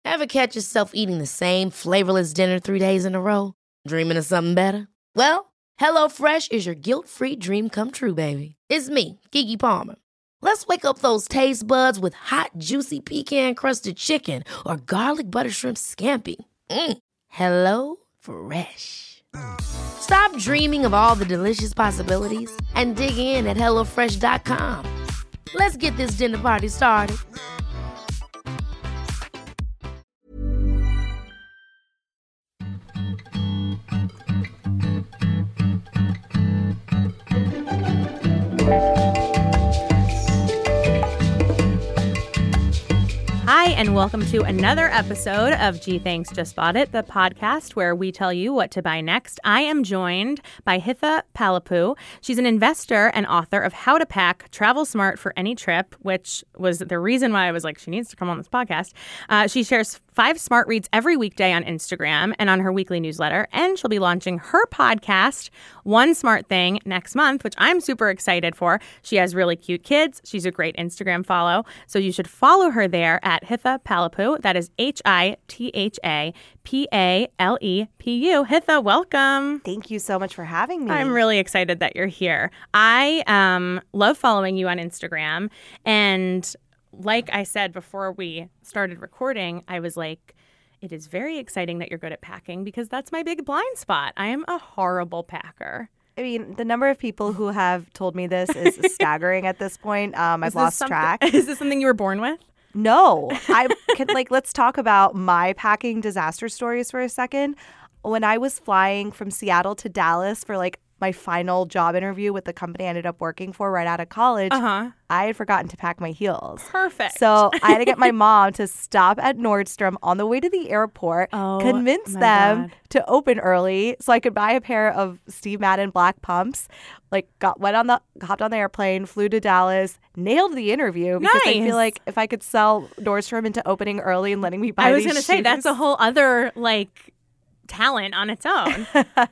Ever catch yourself eating the same flavorless dinner 3 days in a row? Dreaming of something better? Well, HelloFresh is your guilt-free dream come true, baby. It's me, Keke Palmer. Let's wake up those taste buds with hot, juicy pecan-crusted chicken or garlic butter shrimp scampi. Hello Fresh. Stop dreaming of all the delicious possibilities and dig in at HelloFresh.com. Let's get this dinner party started. Hi, and welcome to another episode of Gee Thanks Just Bought It, the podcast where we tell you what to buy next. I am joined by Hitha Palepu. She's an investor and author of How to Pack Travel Smart for Any Trip, which was the reason why I was like, she needs to come on this podcast. She shares 5 smart reads every weekday on Instagram and on her weekly newsletter, and she'll be launching her podcast, One Smart Thing, next month, which I'm super excited for. She has really cute kids. She's a great Instagram follow, so you should follow her there at Hitha Palepu. That is HITHA PALEPU. Hitha, welcome. Thank you so much for having me. I'm really excited that you're here. I love following you on Instagram, and like I said before we started recording, I was like, it is very exciting that you're good at packing because that's my big blind spot. I am a horrible packer. I mean, the number of people who have told me this is staggering at this point. I've lost track. Is this something you were born with? No. Let's talk about my packing disaster stories for a second. When I was flying from Seattle to Dallas for my final job interview with the company I ended up working for right out of college, I had forgotten to pack my heels. Perfect. So I had to get my mom to stop at Nordstrom on the way to the airport, convince them to open early so I could buy a pair of Steve Madden black pumps. Hopped on the airplane, flew to Dallas, nailed the interview because I feel like if I could sell Nordstrom into opening early and letting me buy these shoes. I was going to say, that's a whole other talent on its own.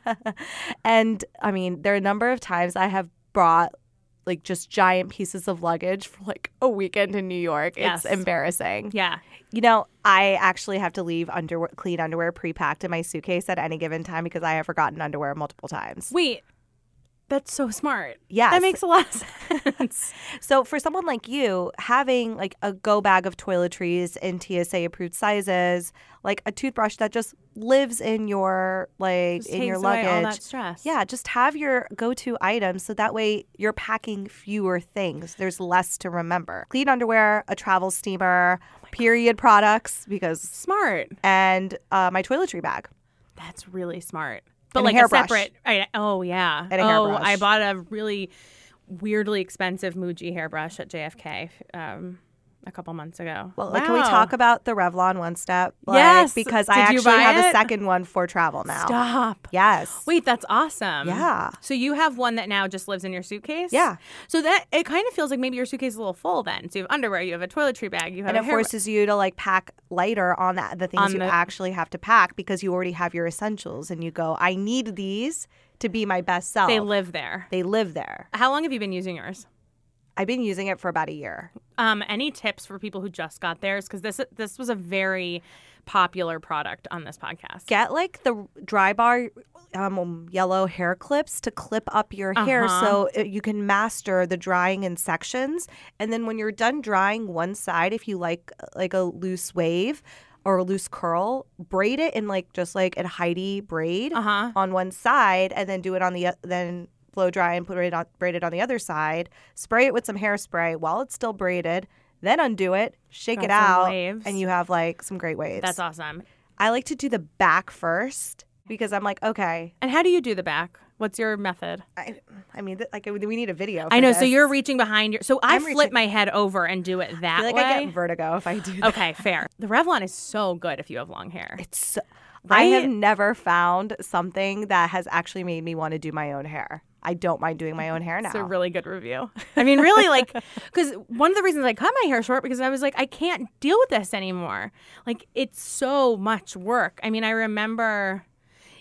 And I mean, there are a number of times I have brought just giant pieces of luggage for a weekend in New York. Yes. It's embarrassing. Yeah. You know, I actually have to leave clean underwear pre-packed in my suitcase at any given time because I have forgotten underwear multiple times. Wait. That's so smart. Yes. That makes a lot of sense. So for someone like you, having a go bag of toiletries in TSA-approved sizes, a toothbrush that just lives in your in your luggage. Away all that stress. Yeah, just have your go-to items so that way you're packing fewer things. There's less to remember. Clean underwear, a travel steamer, period products because smart, and my toiletry bag. That's really smart. But and a separate. Oh, yeah. And a hairbrush. I bought a really weirdly expensive Muji hairbrush at JFK a couple months ago. Well, can we talk about the Revlon One Step? Yes. Because I actually have a second one for travel now. Stop. Yes. Wait, that's awesome. Yeah. So you have one that now just lives in your suitcase? Yeah. So that it kind of feels like maybe your suitcase is a little full then. So you have underwear, you have a toiletry bag, you have and it forces you to pack lighter on the things you actually have to pack because you already have your essentials and you go, I need these to be my best self. They live there. How long have you been using yours? I've been using it for about a year. Any tips for people who just got theirs? Because this was a very popular product on this podcast. Get the Dry Bar yellow hair clips to clip up your hair so you can master the drying in sections. And then when you're done drying one side, if you like a loose wave or a loose curl, braid it in just a Heidi braid on one side, and then do it on then blow dry and braid it on the other side. Spray it with some hairspray while it's still braided. Then undo it, shake it out, and you have some great waves. That's awesome. I like to do the back first because I'm okay. And how do you do the back? What's your method? I mean, we need a video. I know. So you're reaching behind your. So I flip my head over and do it that way. I get vertigo if I do that. Okay, fair. The Revlon is so good if you have long hair. I have never found something that has actually made me want to do my own hair. I don't mind doing my own hair now. It's a really good review. I mean, really, because one of the reasons I cut my hair short because I was I can't deal with this anymore. It's so much work. I mean, I remember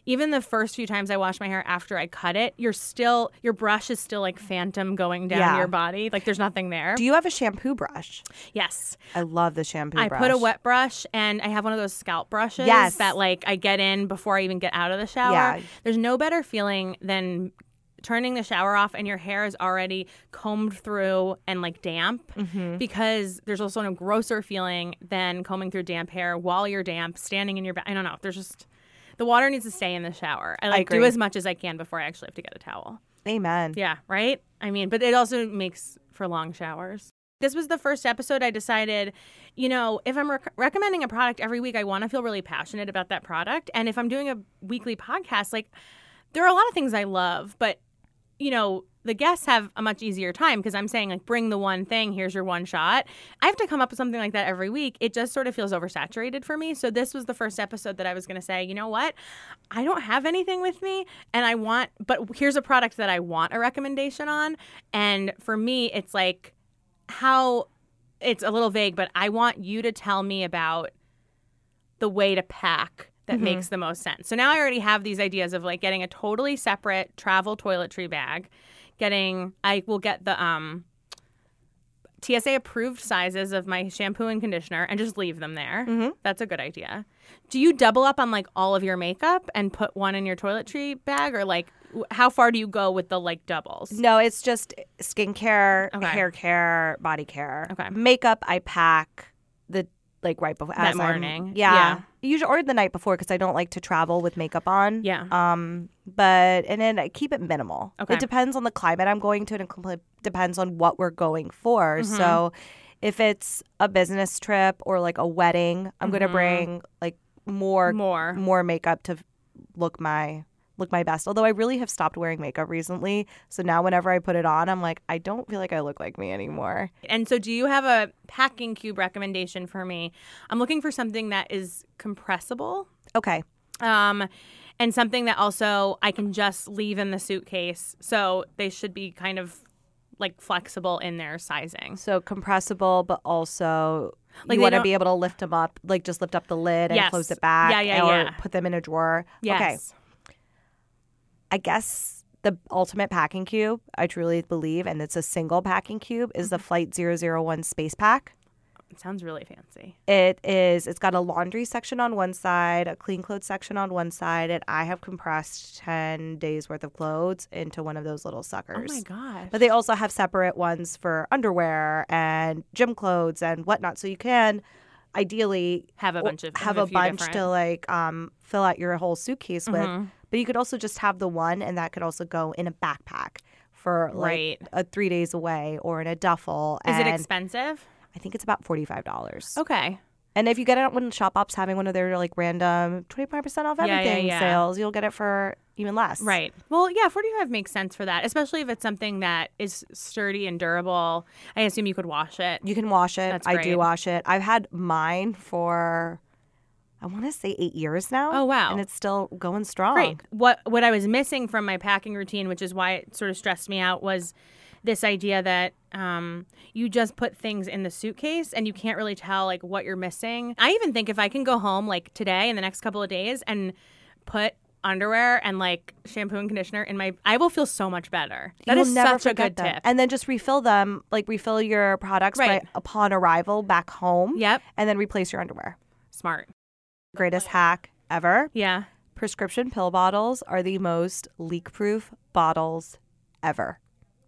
even the first few times I wash my hair after I cut it, your brush is still like phantom going down your body. Like there's nothing there. Do you have a shampoo brush? Yes. I love the shampoo brush. I put a wet brush and I have one of those scalp brushes that like I get in before I even get out of the shower. Yeah. There's no better feeling than turning the shower off and your hair is already combed through and like damp, because there's also no grosser feeling than combing through damp hair while you're damp, standing in your I don't know. There's just, the water needs to stay in the shower. I do as much as I can before I actually have to get a towel. Amen. Yeah, right? I mean, but it also makes for long showers. This was the first episode I decided, if I'm recommending a product every week, I want to feel really passionate about that product. And if I'm doing a weekly podcast, like there are a lot of things I love, but the guests have a much easier time because I'm saying like, bring the one thing, here's your one shot. I have to come up with something like that every week. It just sort of feels oversaturated for me. So this was the first episode that I was going to say, you know what? I don't have anything with me but here's a product that I want a recommendation on. And for me, it's like it's a little vague, but I want you to tell me about the way to pack that makes the most sense. So now I already have these ideas of like getting a totally separate travel toiletry bag. I will get the TSA approved sizes of my shampoo and conditioner and just leave them there. That's a good idea. Do you double up on like all of your makeup and put one in your toiletry bag, or like how far do you go with the like doubles? No, it's just skincare, hair care, body care. Okay. Makeup, I pack like right before that morning. Yeah. Usually or the night before because I don't like to travel with makeup on. Yeah. And then I keep it minimal. Okay. It depends on the climate I'm going to, and it depends on what we're going for. So if it's a business trip or like a wedding, I'm going to bring like more makeup to look my best. Although I really have stopped wearing makeup recently. So now whenever I put it on, I'm like, I don't feel like I look like me anymore. And so do you have a packing cube recommendation for me? I'm looking for something that is compressible. Okay. And something that also I can just leave in the suitcase. So they should be kind of like flexible in their sizing. So compressible, but also like you want to be able to lift them up, like just lift up the lid and close it back, or put them in a drawer. Yes. Okay. I guess the ultimate packing cube, I truly believe, and it's a single packing cube, is the Flight 001 Space Pack. It sounds really fancy. It's got a laundry section on one side, a clean clothes section on one side, and I have compressed 10 days worth of clothes into one of those little suckers. Oh my gosh. But they also have separate ones for underwear and gym clothes and whatnot. So you can ideally have a bunch to like fill out your whole suitcase with. But you could also just have the one, and that could also go in a backpack for like 3 days away or in a duffel. Is it expensive? I think it's about $45. Okay. And if you get it when ShopUp's having one of their like random 25% off everything sales, you'll get it for even less. Right. Well, yeah, $45 makes sense for that, especially if it's something that is sturdy and durable. I assume you could wash it. You can wash it. That's I great. do wash it. I've had mine for, I want to say 8 years now. Oh, wow. And it's still going strong. Great. What I was missing from my packing routine, which is why it sort of stressed me out, was this idea that you just put things in the suitcase and you can't really tell like what you're missing. I even think if I can go home like today in the next couple of days and put underwear and like shampoo and conditioner in I will feel so much better. That is such a good tip. And then just refill them, like refill your products upon arrival back home. Yep. And then replace your underwear. Smart. Greatest hack ever. Yeah. Prescription pill bottles are the most leak-proof bottles ever.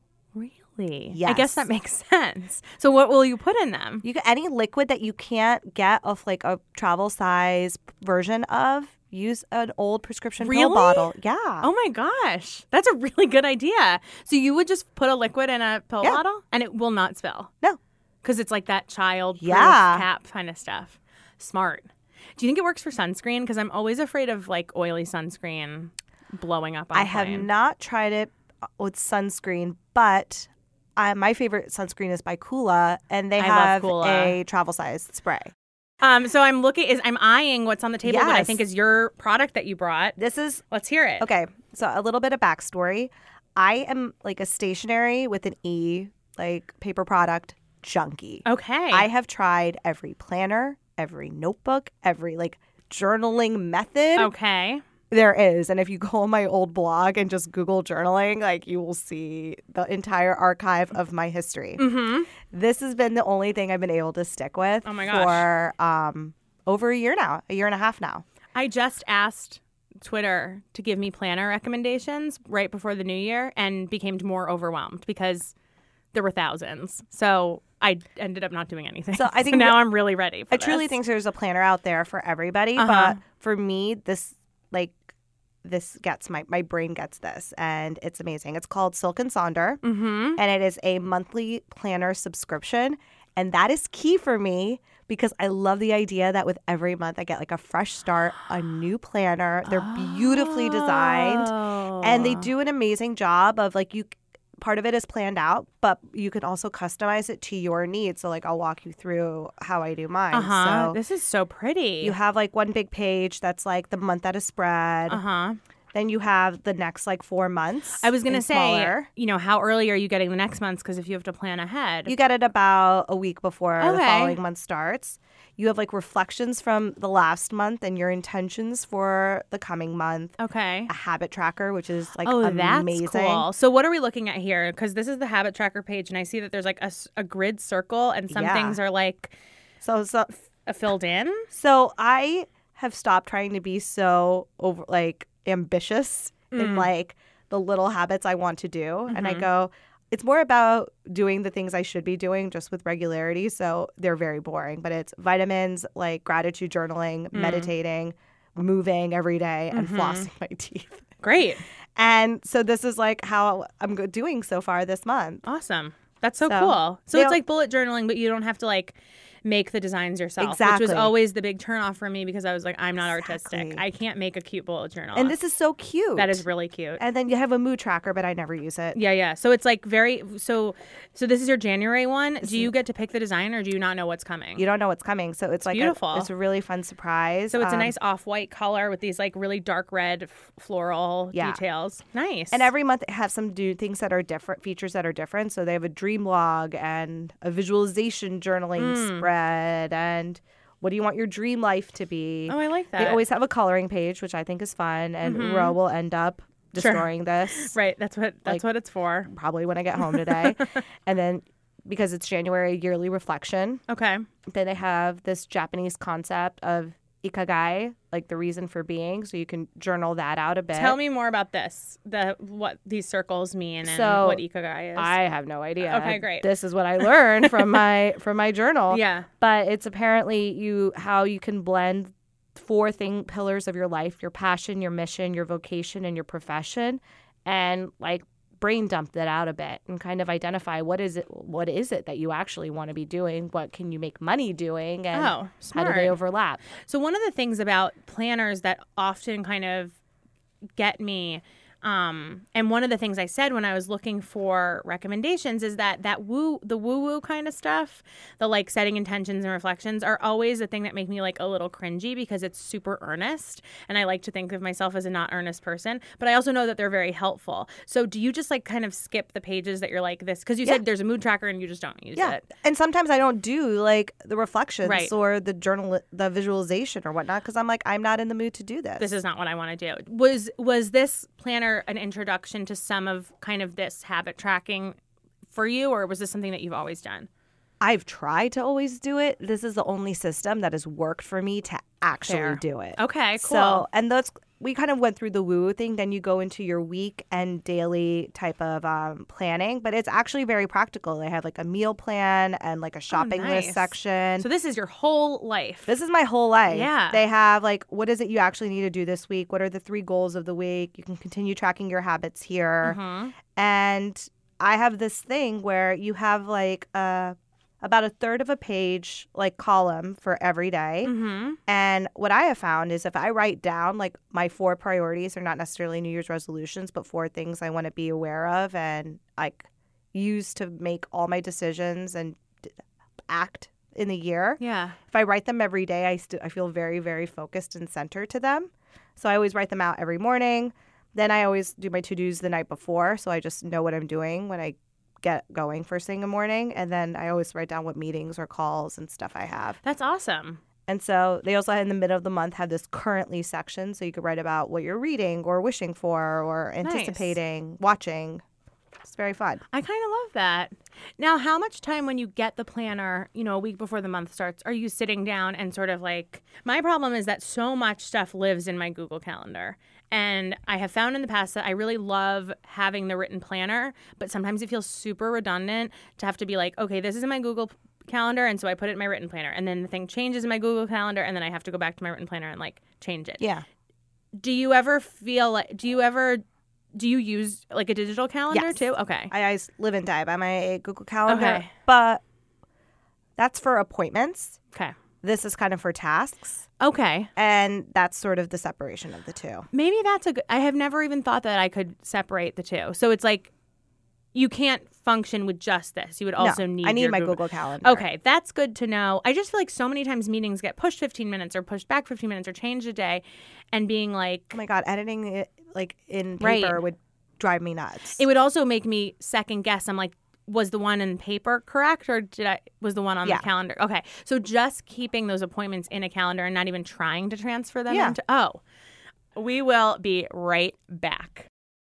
Really? Yes. I guess that makes sense. So what will you put in them? You get any liquid that you can't get of like a travel size version of. Use an old prescription pill bottle. Yeah. Oh my gosh. That's a really good idea. So you would just put a liquid in a pill bottle and it will not spill? No. Because it's like that child-proof cap kind of stuff. Smart. Do you think it works for sunscreen? Because I'm always afraid of like oily sunscreen blowing up on a plane. I have not tried it with sunscreen, but my favorite sunscreen is by Kula, and they have a travel size spray. So I'm eyeing what's on the table, what I think is your product that you brought. Let's hear it. Okay. So a little bit of backstory. I am like a stationery with an E, like paper product junkie. Okay. I have tried every planner, every notebook, every like journaling method. Okay. There is. And if you go on my old blog and just Google journaling, like you will see the entire archive of my history. Mm-hmm. This has been the only thing I've been able to stick with for over a year now, a year and a half now. I just asked Twitter to give me planner recommendations right before the new year and became more overwhelmed because there were thousands. So I ended up not doing anything. So I think now I'm really ready for this. I truly think there's a planner out there for everybody. But for me, this gets my brain gets this, and it's amazing. It's called Silk and Sonder, and it is a monthly planner subscription, and that is key for me because I love the idea that with every month I get like a fresh start, a new planner. They're beautifully designed, and they do an amazing job of like part of it is planned out, but you can also customize it to your needs. So like I'll walk you through how I do mine. So this is so pretty. You have like one big page that's like the month at a spread. Then you have the next like 4 months. I was going to say, how early are you getting the next month? Because if you have to plan ahead. You get it about a week before the following month starts. You have like reflections from the last month and your intentions for the coming month. Okay. A habit tracker, which is like amazing. That's cool. So what are we looking at here? Because this is the habit tracker page, and I see that there's like a grid circle, and some things are like filled in. So I have stopped trying to be so ambitious in like the little habits I want to do, and I go, it's more about doing the things I should be doing just with regularity. So they're very boring, but it's vitamins, like gratitude journaling, meditating, moving every day, and flossing my teeth. Great. And so this is like how I'm doing so far this month. Awesome. That's so cool. So it's like bullet journaling, but you don't have to like make the designs yourself. Exactly. Which was always the big turnoff for me because I was like, I'm not artistic. I can't make a cute bullet journal. And this is so cute. That is really cute. And then you have a mood tracker, but I never use it. Yeah. So it's like so this is your January one. Do you get to pick the design, or do you not know what's coming? You don't know what's coming. So it's like beautiful. It's a really fun surprise. So it's a nice off-white color with these like really dark red floral details. Nice. And every month they have some things that are different, features that are different. So they have a dream log and a visualization journaling spread, and what do you want your dream life to be? Oh, I like that. They always have a coloring page, which I think is fun, and Ro will end up destroying this. Right, that's what it's for. Probably when I get home today. And then because it's January, yearly reflection. Okay. Then they have this Japanese concept of Ikigai, like the reason for being, so you can journal that out a bit. Tell me more about this, what these circles mean and what Ikigai is. I have no idea. Okay, great. This is what I learned from my journal. Yeah. But it's apparently how you can blend 4 pillars of your life: your passion, your mission, your vocation, and your profession, and like brain dump that out a bit and kind of identify what is it that you actually want to be doing, what can you make money doing, and how do they overlap. So one of the things about planners that often kind of get me, and one of the things I said when I was looking for recommendations is that the woo-woo kind of stuff, the like setting intentions and reflections, are always the thing that make me like a little cringy because it's super earnest, and I like to think of myself as a not earnest person, but I also know that they're very helpful. So do you just like kind of skip the pages that you're like this? Because you said there's a mood tracker and you just don't use it. And sometimes I don't do like the reflections or the journal, the visualization or whatnot, because I'm like, I'm not in the mood to do this. This is not what I want to do. Was this planner an introduction to some of kind of this habit tracking for you, or was this something that you've always done? I've tried to always do it. This is the only system that has worked for me to actually do it. Okay, cool. So, and we kind of went through the woo thing. Then you go into your week and daily type of planning, but it's actually very practical. They have like a meal plan and like a shopping list section. So this is your whole life. This is my whole life. Yeah. They have like, what is it you actually need to do this week? What are the 3 goals of the week? You can continue tracking your habits here. And I have this thing where you have like about a third of a page like column for every day. And what I have found is if I write down like my 4 priorities, are not necessarily New Year's resolutions, but 4 things I want to be aware of and like use to make all my decisions and act in the year. Yeah. If I write them every day, I feel very, very focused and centered to them. So I always write them out every morning. Then I always do my to-dos the night before, so I just know what I'm doing when I get going first thing in the morning. And then I always write down what meetings or calls and stuff I have. That's awesome. And so they also, in the middle of the month, have this currently section. So you could write about what you're reading or wishing for or anticipating, watching. It's very fun. I kind of love that. Now, how much time when you get the planner, a week before the month starts, are you sitting down and sort of like, my problem is that so much stuff lives in my Google Calendar. And I have found in the past that I really love having the written planner, but sometimes it feels super redundant to have to be like, okay, this is in my Google Calendar, and so I put it in my written planner, and then the thing changes in my Google Calendar, and then I have to go back to my written planner and like change it. Yeah. Do you ever feel like, do you use like a digital calendar Yes. too? Okay. I live and die by my Google Calendar. Okay. But that's for appointments. Okay. This is kind of for tasks. Okay. And that's sort of the separation of the two. Maybe that's a good, I have never even thought that I could separate the two. So it's like, you can't function with just this. You would also need I need your my Google Calendar. Okay, that's good to know. I just feel like so many times meetings get pushed 15 minutes or pushed back 15 minutes or changed a day, and being like, Oh my God, editing it like in paper would drive me nuts. It would also make me second guess. I'm like, was the one in paper correct, or was the one on the calendar? Okay, so just keeping those appointments in a calendar and not even trying to transfer them into. Oh, we will be right back.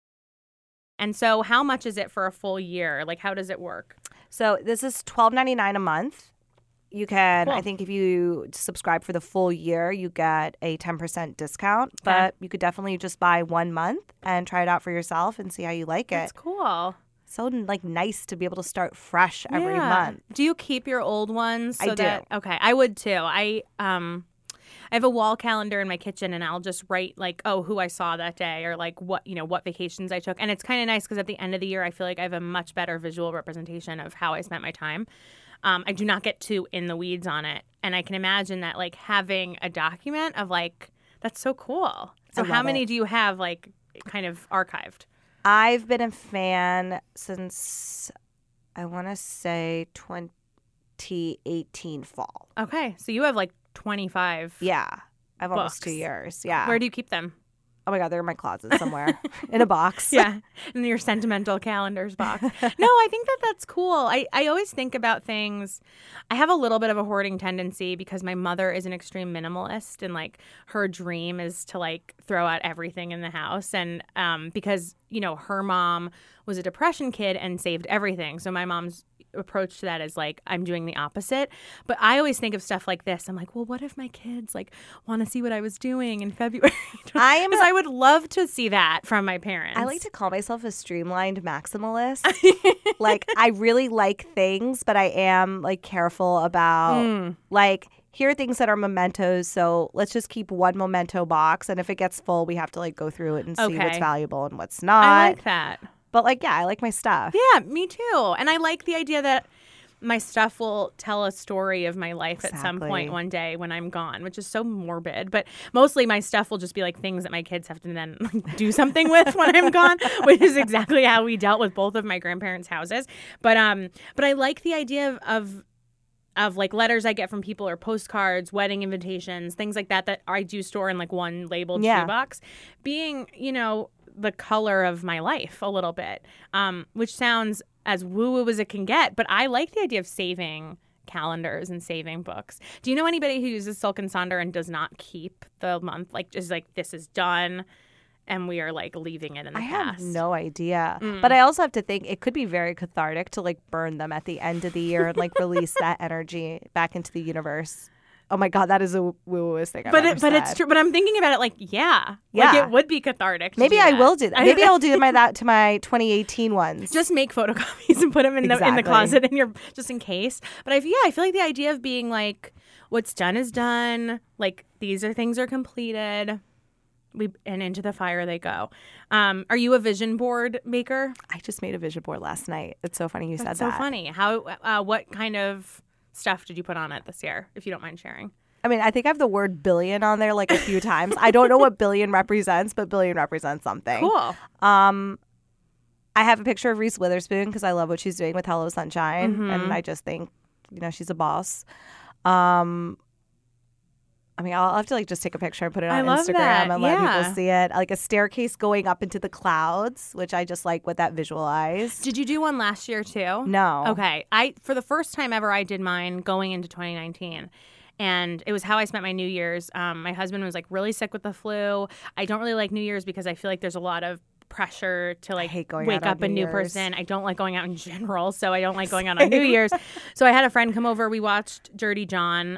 And so how much is it for a full year? Like, how does it work? So this is $12.99 a month. You can, Cool. I think if you subscribe for the full year, you get a 10% discount. Okay. But you could definitely just buy 1 month and try it out for yourself and see how you like That's it. cool. So like nice to be able to start fresh every month. Do you keep your old ones? I do. Okay, I would too. I have a wall calendar in my kitchen, and I'll just write like, oh, who I saw that day, or like what vacations I took. And it's kind of nice because at the end of the year, I feel like I have a much better visual representation of how I spent my time. I do not get too in the weeds on it, and I can imagine that like having a document of like, that's so cool. So how many do you have like kind of archived? I've been a fan since, I want to say 2018 fall. Okay, so you have like 25. Yeah. I have almost books. 2 years. Yeah. Where do you keep them? Oh my God, they're in my closet somewhere in a box. Yeah, in your sentimental calendars box. No, I think that's cool. I always think about things. I have a little bit of a hoarding tendency because my mother is an extreme minimalist, and like her dream is to like throw out everything in the house. And because, her mom was a depression kid and saved everything. So my mom's approach to that is like, I'm doing the opposite. But I always think of stuff like this. I'm like, well, what if my kids like want to see what I was doing in February? I would love to see that from my parents. I like to call myself a streamlined maximalist. Like, I really like things, but I am like careful about like, here are things that are mementos. So let's just keep one memento box. And if it gets full, we have to like go through it and see what's valuable and what's not. I like that. But like, yeah, I like my stuff. Yeah, me too. And I like the idea that my stuff will tell a story of my life at some point one day when I'm gone, which is so morbid. But mostly my stuff will just be like things that my kids have to then do something with when I'm gone, which is exactly how we dealt with both of my grandparents' houses. But I like the idea of like letters I get from people or postcards, wedding invitations, things like that I do store in like one labeled shoebox, being, the color of my life a little bit, which sounds as woo-woo as it can get. But I like the idea of saving calendars and saving books. Do you know anybody who uses Silk and Sonder and does not keep the month? Like, just like, this is done and we are like leaving it in the past. I have no idea. But I also have to think it could be very cathartic to like burn them at the end of the year and like release that energy back into the universe. Oh my God, that is a woo-wooest thing I've ever said. But it's true. But I'm thinking about it like, like it would be cathartic. Maybe I will do that. Maybe I'll do that to my 2018 ones. Just make photocopies and put them in the closet just in case. But I feel like the idea of being like, what's done is done. Like, these things are completed. And into the fire they go. Are you a vision board maker? I just made a vision board last night. It's so funny you said that. That's so funny. How? What kind of stuff did you put on it this year, if you don't mind sharing? I mean, I think I have the word billion on there like a few times. I don't know what billion represents, but billion represents something. Cool. I have a picture of Reese Witherspoon because I love what she's doing with Hello Sunshine. And I just think, she's a boss. I mean, I'll have to like just take a picture and put it on Instagram and let people see it. Like a staircase going up into the clouds, which I just like what that visualized. Did you do one last year too? No. Okay. For the first time ever, I did mine going into 2019. And it was how I spent my New Year's. My husband was like really sick with the flu. I don't really like New Year's because I feel like there's a lot of pressure to like wake up a new person. I don't like going out in general, so I don't like going out on New Year's. So I had a friend come over. We watched Dirty John,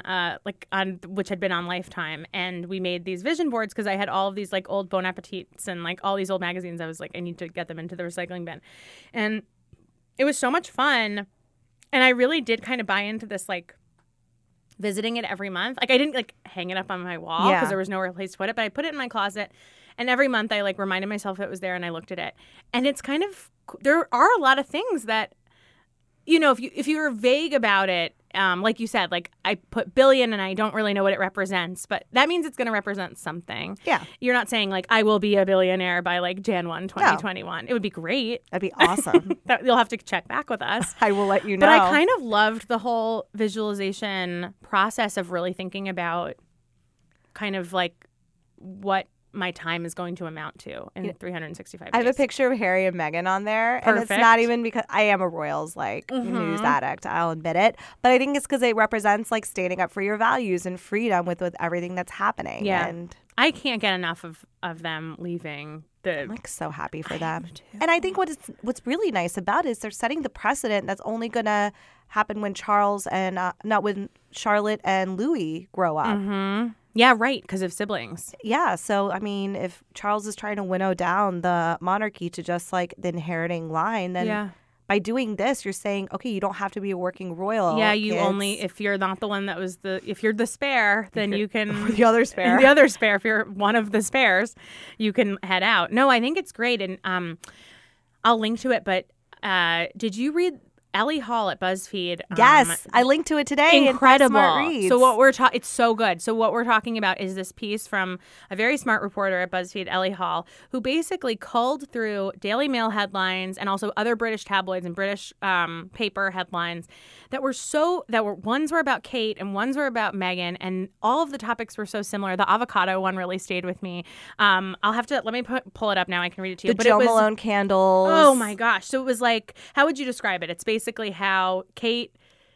which had been on Lifetime, and we made these vision boards because I had all of these like old Bon Appetits and like all these old magazines. I was like, I need to get them into the recycling bin, and it was so much fun. And I really did kind of buy into this like visiting it every month. Like I didn't like hang it up on my wall because there was nowhere place to put it, but I put it in my closet. And every month I like reminded myself it was there and I looked at it. And it's kind of, there are a lot of things that, you know, if you were vague about it, like you said, like I put billion and I don't really know what it represents, but that means it's going to represent something. Yeah. You're not saying like I will be a billionaire by like Jan 1, 2021. No. It would be great. That'd be awesome. You'll have to check back with us. I will let you know. But I kind of loved the whole visualization process of really thinking about kind of like what my time is going to amount to in 365 days. I have a picture of Harry and Meghan on there. Perfect. And it's not even because I am a Royals like news addict. I'll admit it. But I think it's because it represents like standing up for your values and freedom with everything that's happening. Yeah. And I can't get enough of them leaving. I'm like so happy for them. And I think what's really nice about it is they're setting the precedent that's only going to happen when Charles and not when Charlotte and Louis grow up. Mm-hmm. Yeah, right, because of siblings. Yeah, so, I mean, if Charles is trying to winnow down the monarchy to just, like, the inheriting line, then by doing this, you're saying, okay, you don't have to be a working royal. Yeah, you only, if you're not the one that was if you're the spare, then you can. The other spare. The other spare, if you're one of the spares, you can head out. No, I think it's great, and I'll link to it, but did you read Ellie Hall at BuzzFeed? Yes, I linked to it today. Incredible. So what it's so good. So what we're talking about is this piece from a very smart reporter at BuzzFeed, Ellie Hall, who basically culled through Daily Mail headlines and also other British tabloids and British paper headlines ones were about Kate and ones were about Meghan, and all of the topics were so similar. The avocado one really stayed with me. I'll have to let me pull it up now. I can read it to you. The Jo Malone candles. Oh my gosh! So it was like, how would you describe it? It's basically how Kate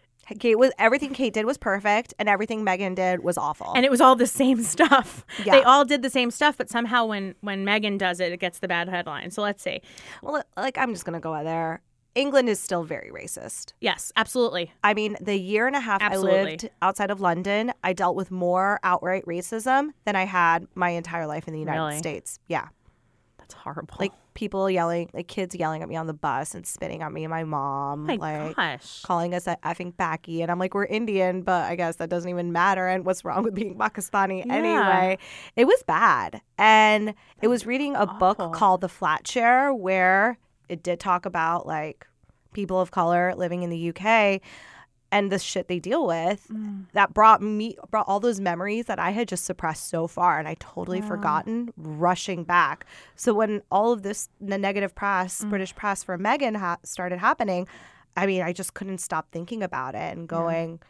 was everything Kate did was perfect, and everything Meghan did was awful. And it was all the same stuff. Yeah. They all did the same stuff, but somehow when Meghan does it, it gets the bad headline. So let's see. Well, like I'm just gonna go out there. England is still very racist. Yes, absolutely. I mean, the year and a half I lived outside of London, I dealt with more outright racism than I had my entire life in the United States. Yeah. That's horrible. Like people yelling, like kids yelling at me on the bus and spitting on me and my mom. Gosh. Calling us effing Paki. And I'm like, we're Indian, but I guess that doesn't even matter. And what's wrong with being Pakistani anyway? It was bad. And it was reading a book called The Flat Share, where it did talk about like people of color living in the UK and the shit they deal with. That brought all those memories that I had just suppressed so far and I totally forgotten rushing back. So when all of this, the negative press, British press for Meghan started happening, I mean, I just couldn't stop thinking about it and going,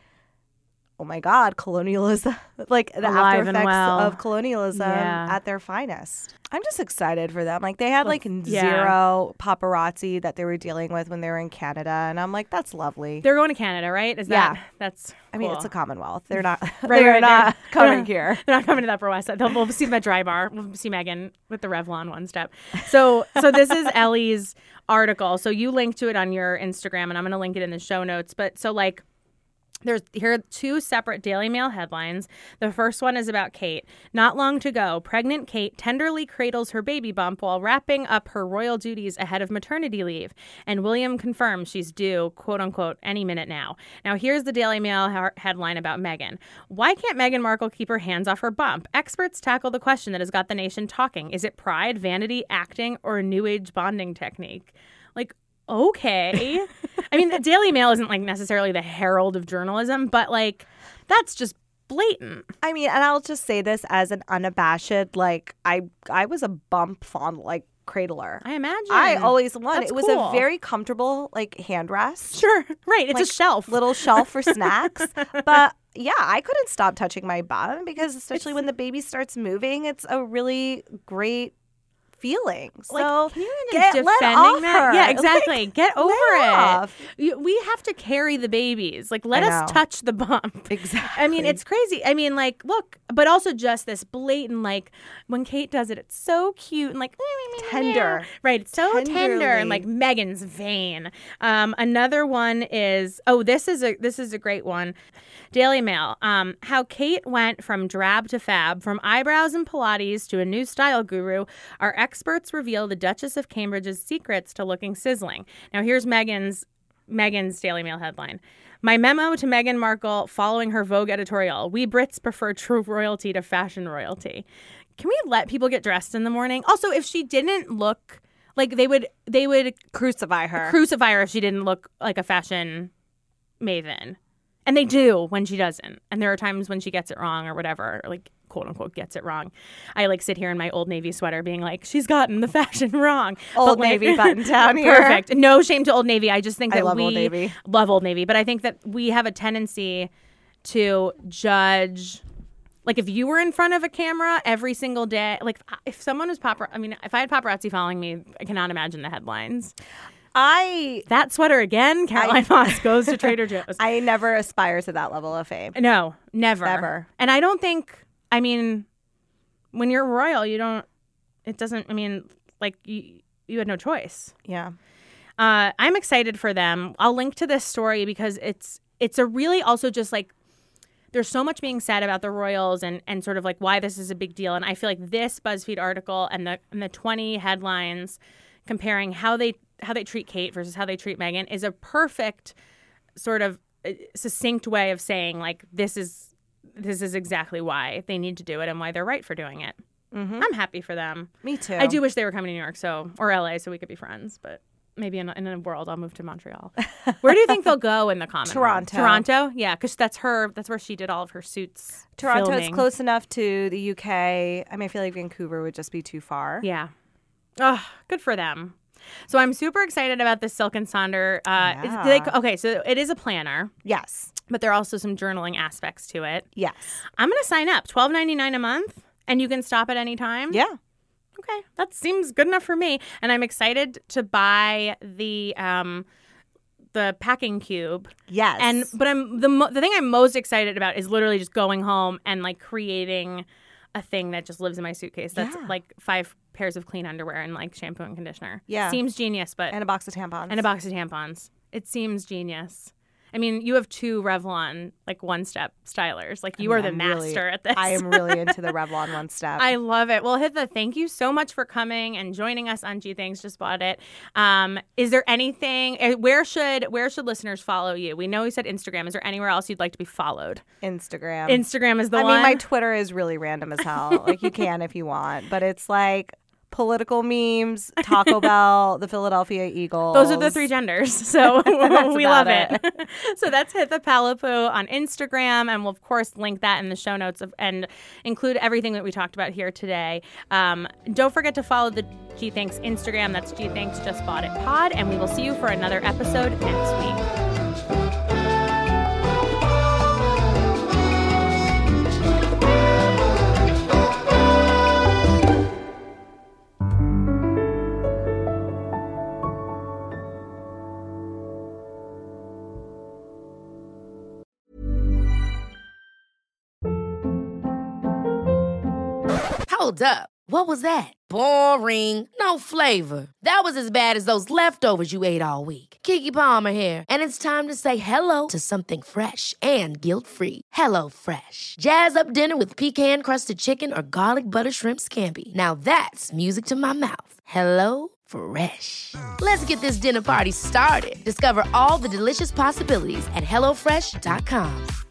oh my God, colonialism, like the after effects of colonialism at their finest. I'm just excited for them. Like they had like zero paparazzi that they were dealing with when they were in Canada. And I'm like, that's lovely. They're going to Canada, right? That's I mean, it's a Commonwealth. They're not, they're not coming here. They're not coming to the Upper West Side. We'll see them at Dry Bar. We'll see Meghan with the Revlon one step. So this is Ellie's article. So you linked to it on your Instagram and I'm going to link it in the show notes. But so like, here are two separate Daily Mail headlines. The first one is about Kate. Not long to go, pregnant Kate tenderly cradles her baby bump while wrapping up her royal duties ahead of maternity leave. And William confirms she's due, quote unquote, any minute now. Now, here's the Daily Mail headline about Meghan. Why can't Meghan Markle keep her hands off her bump? Experts tackle the question that has got the nation talking. Is it pride, vanity, acting, or a new age bonding technique? Like, okay. I mean, the Daily Mail isn't like necessarily the herald of journalism, but like that's just blatant. I mean, and I'll just say this as an unabashed, like I was a bump fond like cradler. I imagine. I always won. That's it was cool. A very comfortable like hand rest. Sure. Right. It's like, a shelf. Little shelf for snacks. But yeah, I couldn't stop touching my bum because especially when the baby starts moving, it's a really great feeling. Like, So can you let defending off that? her. Yeah, exactly. Get over it. Off. We have to carry the babies. Like, let us touch the bump. Exactly. I mean, it's crazy. I mean, like, look, but also just this blatant, like, when Kate does it, it's so cute and like tender. Right. It's so tender Tenderly. and like Megan's vein. Another one is, this is a great one. Daily Mail, how Kate went from drab to fab, from eyebrows and Pilates to a new style guru. Our experts reveal the Duchess of Cambridge's secrets to looking sizzling. Now, here's Megan's Daily Mail headline. My memo to Meghan Markle following her Vogue editorial. We Brits prefer true royalty to fashion royalty. Can we let people get dressed in the morning? Also, if she didn't look like they would crucify her if she didn't look like a fashion maven. And they do when she doesn't. And there are times when she gets it wrong or whatever, or like, quote unquote, gets it wrong. I like sit here in my Old Navy sweater being like, she's gotten the fashion wrong. Old Navy button down here. Perfect. No shame to Old Navy. I just think that love Old Navy. Love Old Navy. But I think that we have a tendency to judge. Like, if you were in front of a camera every single day, like if someone was if I had paparazzi following me, I cannot imagine the headlines. That sweater again, Caroline Moss goes to Trader Joe's. I never aspire to that level of fame. No, never. Never. And I don't think, when you're royal, you had no choice. Yeah. I'm excited for them. I'll link to this story because it's a really also just like, there's so much being said about the royals and sort of like why this is a big deal. And I feel like this BuzzFeed article and the 20 headlines comparing how they treat Kate versus how they treat Meghan is a perfect sort of succinct way of saying, like, this is exactly why they need to do it and why they're right for doing it. Mm-hmm. I'm happy for them. Me too. I do wish they were coming to New York or LA so we could be friends, but maybe in a world I'll move to Montreal. Where do you think they'll go in the Commonwealth? Toronto? Yeah, because that's where she did all of her suits. Toronto filming. is close enough to the UK. I feel like Vancouver would just be too far. Yeah. Oh, good for them. So I'm super excited about this Silk and Sonder. So it is a planner. Yes. But there are also some journaling aspects to it. Yes. I'm going to sign up. $12.99 a month, and you can stop at any time. Yeah. Okay, that seems good enough for me. And I'm excited to buy the packing cube. Yes. But the thing I'm most excited about is literally just going home and like creating a thing that just lives in my suitcase. That's like 5 pairs of clean underwear and like shampoo and conditioner. Yeah. Seems genius, but and a box of tampons. It seems genius. You have 2 Revlon, like, one-step stylers. Like, you are the master at this. I am really into the Revlon one-step. I love it. Well, Hitha, thank you so much for coming and joining us on Gee Thanks Just Bought It. Is there anything, where should listeners follow you? We know you said Instagram. Is there anywhere else you'd like to be followed? Instagram. Instagram is the one? My Twitter is really random as hell. Like, you can if you want. But it's like political memes, Taco Bell, the Philadelphia Eagles. Those are the 3 genders, so we love it. So that's Hitha Palapu on Instagram, and we'll, of course, link that in the show notes and include everything that we talked about here today. Don't forget to follow the Gee Thanks Instagram. That's Gee Thanks Just Bought It Pod, and we will see you for another episode next week. Hold up. What was that? Boring. No flavor. That was as bad as those leftovers you ate all week. Keke Palmer here, and it's time to say hello to something fresh and guilt-free. Hello Fresh. Jazz up dinner with pecan-crusted chicken or garlic butter shrimp scampi. Now that's music to my mouth. Hello Fresh. Let's get this dinner party started. Discover all the delicious possibilities at HelloFresh.com.